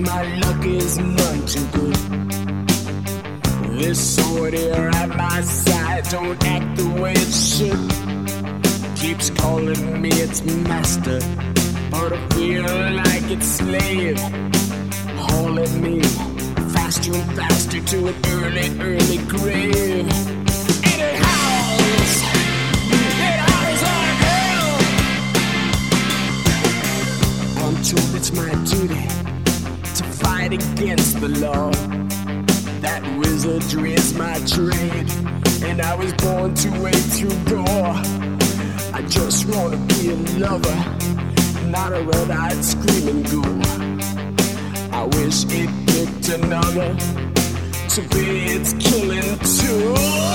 my luck is none too good. This sword here at my side don't act the way it should. Keeps calling me its master, but I feel like its slave, hauling me faster and faster to an early, early grave. And it howls like hell. I'm told it's my duty to fight against the law. That wizardry is my trade, and I was born to wade through gore. I just wanna be a lover, not a red-eyed screaming ghoul. I wish it picked another to be its killing tool.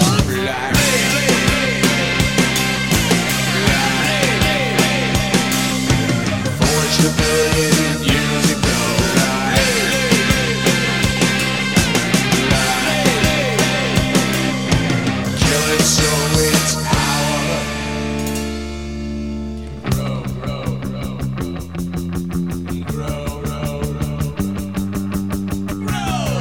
Forged a billion years ago. So its power. Row, row, row, row, row, row,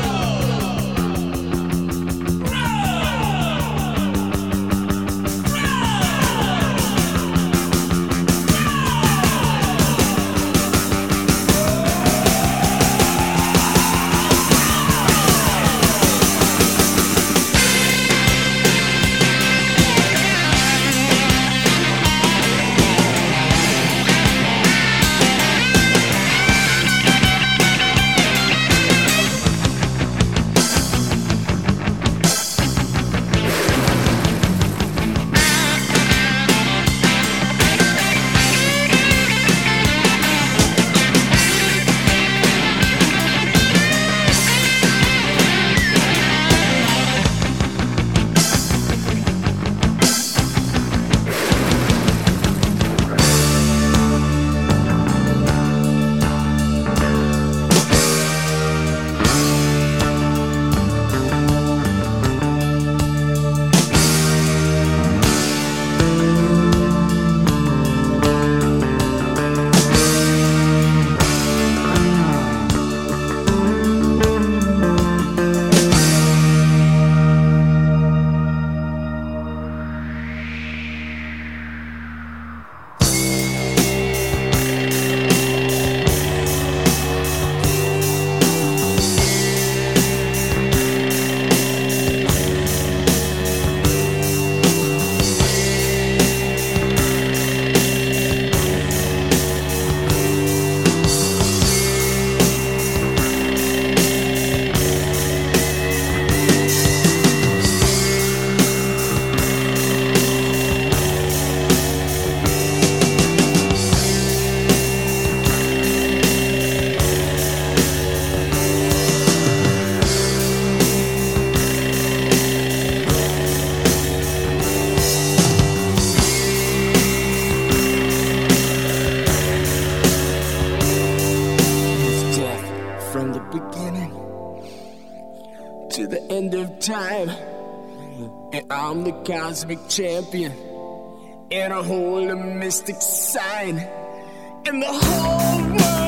to the end of time, and I'm the cosmic champion, and I hold a mystic sign, and the whole world